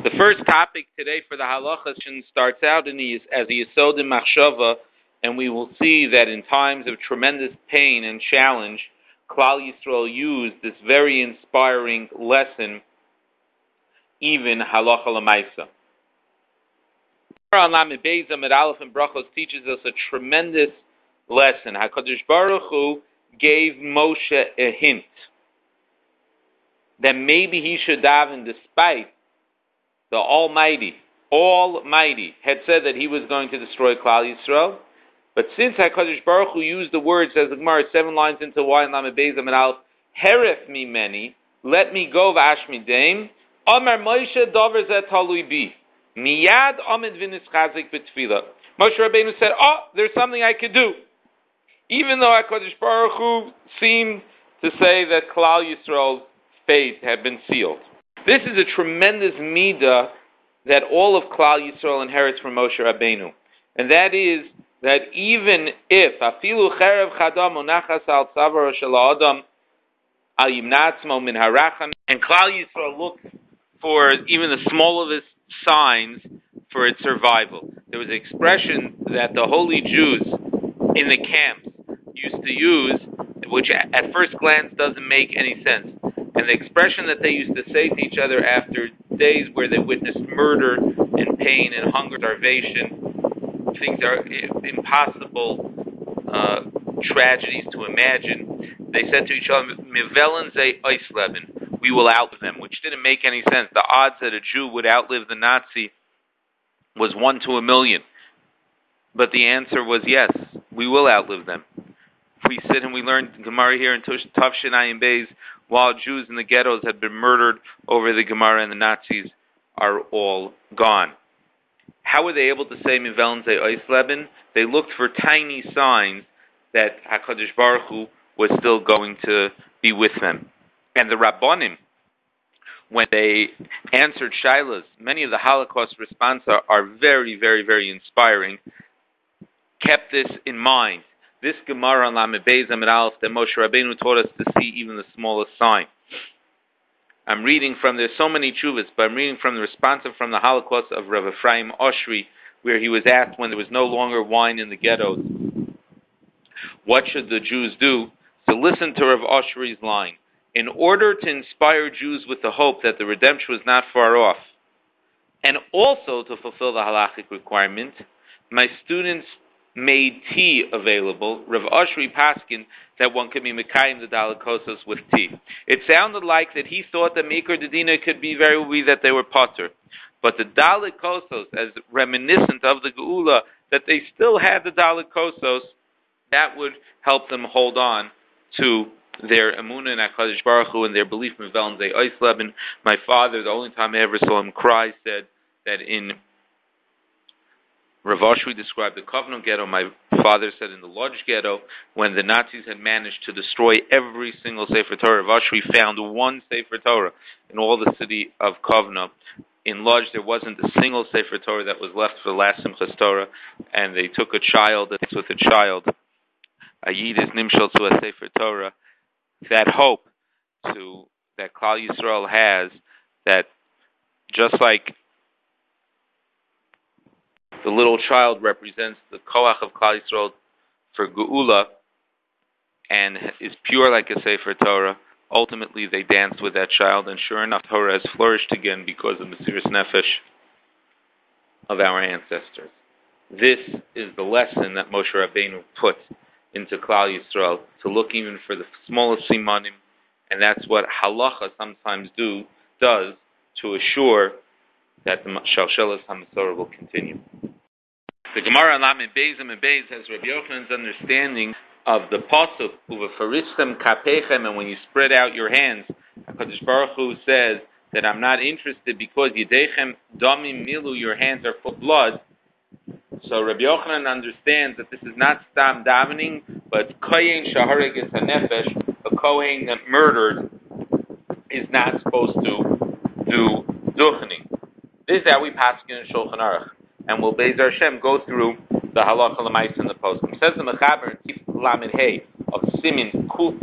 The first topic today for the halacha starts out as the Yesod in Machshava, and we will see that in times of tremendous pain and challenge, Klal Yisrael used this very inspiring lesson, even halacha l'maisa. Lamed Beis Amud Aleph and Brachos teaches us a tremendous lesson. HaKadosh Baruch Hu gave Moshe a hint that maybe he should daven despite the Almighty had said that he was going to destroy Klal Yisrael. But since HaKadosh Baruch Hu used the words, as the Gemara 7 lines into Y and Lamed Beis Amud Aleph, Heref mimeni, let me go v'ashmi deim, Amar Moshe davar zeh talui bi, miyad amid v'nischazik b'tefila. Moshe Rabbeinu said, there's something I could do. Even though HaKadosh Baruch Hu seemed to say that Klal Yisrael's fate had been sealed. This is a tremendous midah that all of Klal Yisrael inherits from Moshe Rabbeinu. And that is that even if afilu cherev chadam monachas al tzavar shel adam al yimnatzmo min haracham, and Klal Yisrael looked for even the smallest signs for its survival. There was an expression that the holy Jews in the camps used to use, which at first glance doesn't make any sense. And the expression that they used to say to each other after days where they witnessed murder and pain and hunger, starvation, things are impossible tragedies to imagine, they said to each other, "Mivelen ze Eisleben," we will outlive them, which didn't make any sense. The odds that a Jew would outlive the Nazi was 1 to 1,000,000. But the answer was yes, we will outlive them. We sit and we learn Gemara here in Tafshin Ayin Beis, while Jews in the ghettos had been murdered over the Gemara and the Nazis are all gone. How were they able to say Mivelen ze Eisleben? They looked for tiny signs that HaKadosh Baruch Hu was still going to be with them. And the Rabbanim, when they answered Shailas, many of the Holocaust responses are very, very, very inspiring, kept this in mind. This Gemara on Lamed Beis Amud Aleph that Moshe Rabbeinu taught us to see even the smallest sign. I'm reading from, there's so many tshuvas, but I'm reading from the response from the Holocaust of Rav Ephraim Oshry, where he was asked when there was no longer wine in the ghettos, what should the Jews do? So listen to Rav Oshry's line. In order to inspire Jews with the hope that the redemption was not far off, and also to fulfill the halachic requirement, my students made tea available. Rav Oshry paskin that one could be mekayim the dalikosos with tea. It sounded like that he thought that Mikra Dedina could be very well that they were potter. But the dalikosos, as reminiscent of the Geula, that they still had the dalikosos, that would help them hold on to their emunah in HaKadosh Baruch Hu and their belief in Mivelen ze Eisleben. My father, the only time I ever saw him cry, said that in Rav Oshry described the Kovno ghetto. My father said in the Lodz ghetto, when the Nazis had managed to destroy every single Sefer Torah, Rav Oshry found one Sefer Torah in all the city of Kovno. In Lodz, there wasn't a single Sefer Torah that was left for the last Simchas Torah, and they took a child, and with a child, a Yid is nimshal to a Sefer Torah. That hope that Klal Yisrael has, that just like the little child represents the koach of Klal Yisrael for Geula and is pure like a Sefer Torah, ultimately they danced with that child, and sure enough, Torah has flourished again because of the Mesiras Nefesh of our ancestors. This is the lesson that Moshe Rabbeinu put into Klal Yisrael, to look even for the smallest simanim, and that's what halacha sometimes does to assure that the Shalshelas HaMasorah will continue. The Gemara on Lamed Beis Amud Beis has Rabbi Yochanan's understanding of the pasuk Uvefaristem kapechem, and when you spread out your hands, HaKadosh Baruch Hu says that I'm not interested because Yidechem damim milu, your hands are full of blood. So Rabbi Yochanan understands that this is not stam davening, but kohen shahareg es hanefesh, a kohen that murdered is not supposed to do duchening. This is how we pass in Shulchan Aruch, and we'll Be'ez Hashem go through the halacha l'maisa in the post. It says the Mechaber in Tif Lamed Hey of Simin Kuf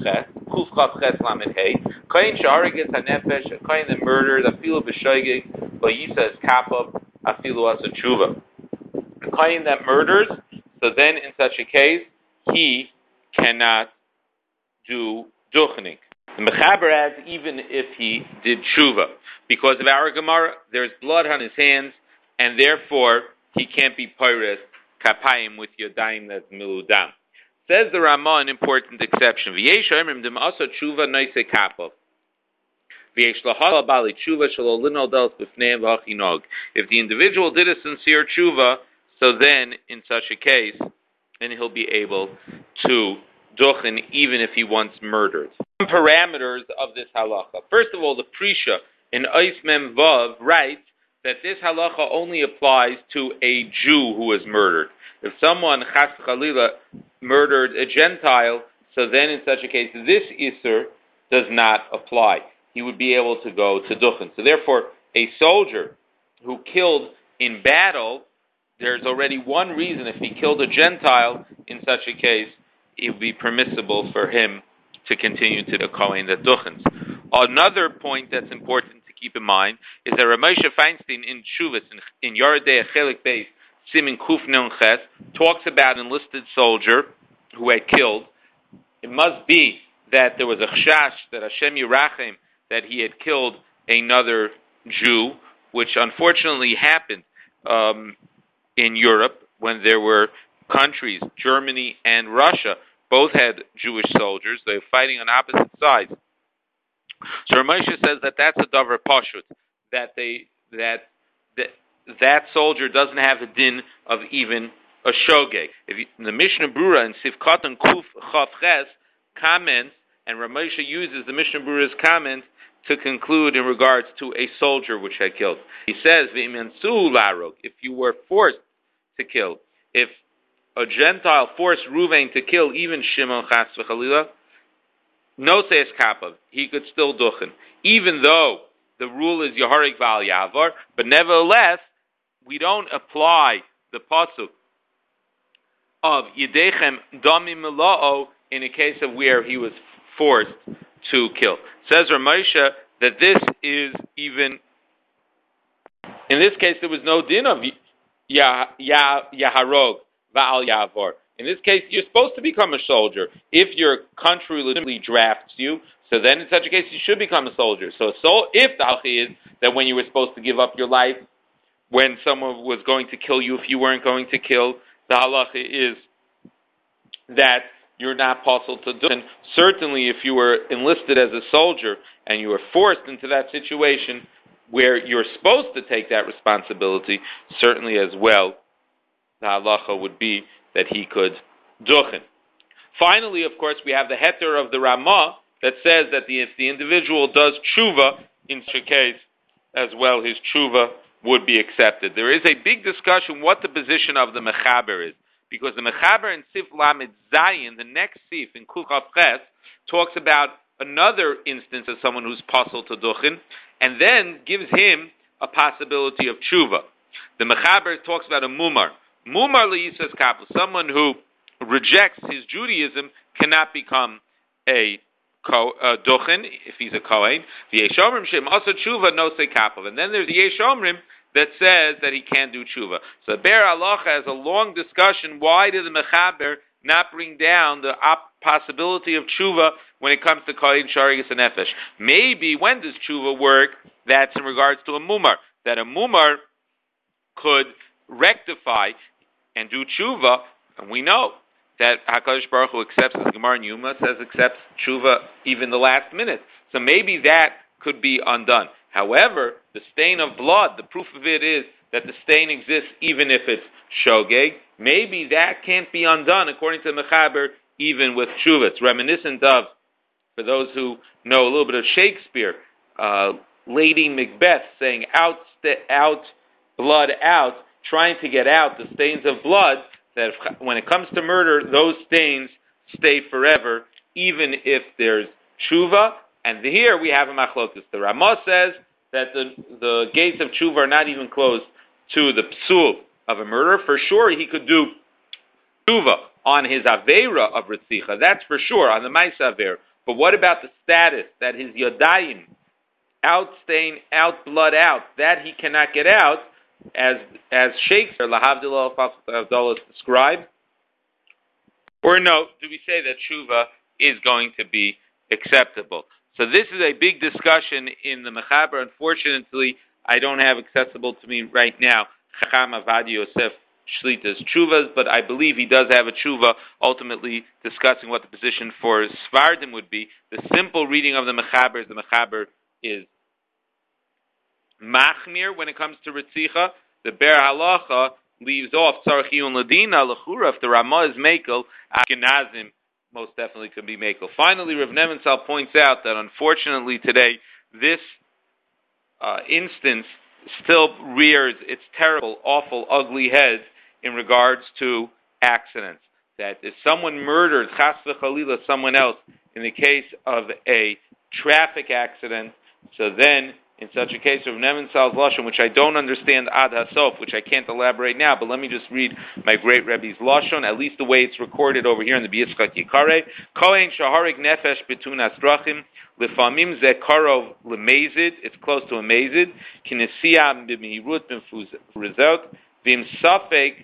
Chav Ches Lamed Hey, kohen shahareg es hanefesh, a kohen that murdered, a filo b'shoigeg, but he says kapov afilu asa tshuva. A kohen that murders, so then in such a case, he cannot do duchening. The Mechaber adds, even if he did tshuva, because of our Gemara, there's blood on his hands, and therefore he can't be pores kapayim with yodayim that's miludam. Says the Ramah an important exception. V'yesh omrim dem also tshuva noise kapov. V'yesh lahal bali tshuva shelo linol dels b'fneim v'achinog. If the individual did a sincere tshuva, so then in such a case, then he'll be able to duchen even if he once murdered. Some parameters of this halacha. First of all, the Prisha in Ois Mem Vav writes that this halacha only applies to a Jew who was murdered. If someone, Chas Chalila, murdered a Gentile, so then in such a case, this Isser does not apply. He would be able to go to duchen. So therefore, a soldier who killed in battle, there's already one reason. If he killed a Gentile, in such a case, it would be permissible for him to continue to the Kohen that duchens. Another point that's important to keep in mind is that Ramosha Feinstein in Shuvas, in Yoredei Chelik Beis, Simin Kuf Nun Ches, talks about an enlisted soldier who had killed. It must be that there was a chashash, that Hashem Yirachem, that he had killed another Jew, which unfortunately happened in Europe when there were countries, Germany and Russia, both had Jewish soldiers. They were fighting on opposite sides. So Ramosha says that that's a davar pashut, that soldier doesn't have a din of even a shogeg. The Mishnah Brura in Sivkot and Kuf Chav Ches comments, and Ramosha uses the Mishnah Brura's comment to conclude in regards to a soldier which had killed. He says, "V'imensu larog," if you were forced to kill, if a Gentile forced Ruvain to kill even Shimon Chas v'Chalila, no says kapav, he could still duchen, even though the rule is Yaharik Val Yavar, but nevertheless, we don't apply the pasuk of Yidechem Dami Mila'o in a case of where he was forced to kill. Says Ramosha that this is even, in this case there was no din of Yaharog Val Yavor. In this case, you're supposed to become a soldier. If your country legitimately drafts you, so then in such a case you should become a soldier. So if the halacha is that when you were supposed to give up your life, when someone was going to kill you if you weren't going to kill, the halacha is that you're not possible to do. And certainly if you were enlisted as a soldier and you were forced into that situation where you're supposed to take that responsibility, certainly as well, the halacha would be that he could duchen. Finally, of course, we have the heter of the Ramah that says that if the individual does tshuva, in such a case, as well, his tshuva would be accepted. There is a big discussion what the position of the Mechaber is, because the Mechaber in Sif Lamed Zayin, the next Sif in Kuchav Ches, talks about another instance of someone who's possible to duchen, and then gives him a possibility of tshuva. The Mechaber talks about a mumar. Mumar li'isas kapel, someone who rejects his Judaism cannot become a duchen if he's a kohen. The Yesh Omrim shem also tshuva no se kapel, and then there's the Yesh Omrim that says that he can't do tshuva. So Ber Halacha has a long discussion. Why did the Mechaber not bring down the possibility of tshuva when it comes to kohen sharigas and nefesh? Maybe when does tshuva work? That's in regards to a mumar, that a mumar could rectify and do tshuva, and we know that HaKadosh Baruch Hu accepts, as Gemara in Yuma says, accepts tshuva even the last minute. So maybe that could be undone. However, the stain of blood, the proof of it is that the stain exists even if it's shogeg. Maybe that can't be undone, according to the Mechaber, even with tshuva. It's reminiscent of, for those who know a little bit of Shakespeare, Lady Macbeth saying, out, blood out, trying to get out the stains of blood, that when it comes to murder, those stains stay forever, even if there's tshuva. And here we have a machlokus. The Ramah says that the gates of tshuva are not even closed to the psul of a murderer. For sure, he could do tshuva on his aveira of ritzicha. That's for sure, on the ma'isa aveira. But what about the status that his yodayim out stain, out blood out, that he cannot get out, as Shakespeare, Lahavdillah Abdullah described? Or no, do we say that tshuva is going to be acceptable? So this is a big discussion in the Mechaber. Unfortunately, I don't have accessible to me right now Chacham Avad Yosef Shlita's tshuvas, but I believe he does have a tshuva ultimately discussing what the position for Svardim would be. The simple reading of the Mechaber is Machmir when it comes to Ritzicha. The Ber Halacha leaves off Tzarech Iyun Ladina L'chura. If the Ramah is Mekel, Ashkenazim most definitely could be Mekel. Finally, Rav Nebenzahl points out that unfortunately today, this instance still rears its terrible, awful, ugly head in regards to accidents. That if someone murders, chas v'chalila, someone else, in the case of a traffic accident, so then, in such a case of Nebenzahl's Lashon, which I don't understand ad hasof, which I can't elaborate now, but let me just read my great Rebbe's Lashon, at least the way it's recorded over here in the B'Yitzchak Yikare. Kohen shaharik nefesh betun asdrachim, lefamim ze karov lemezid, it's close to a mezid, kinesia b'mihirut b'mfuzrizot, v'im safek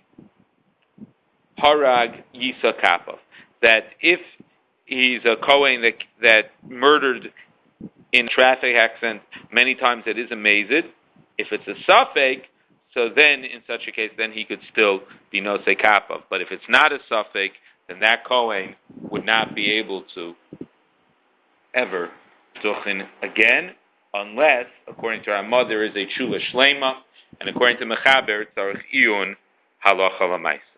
harag yisa kapov. That if he's a Kohen that murdered in traffic accident, many times it is a mazid. If it's a safek, so then in such a case, then he could still be nosei kapav. But if it's not a safek, then that Kohen would not be able to ever duchen again, unless, according to Ramah, there is a tshuva shlema, and according to Mechaber, tzarech iyun halacha l'mais.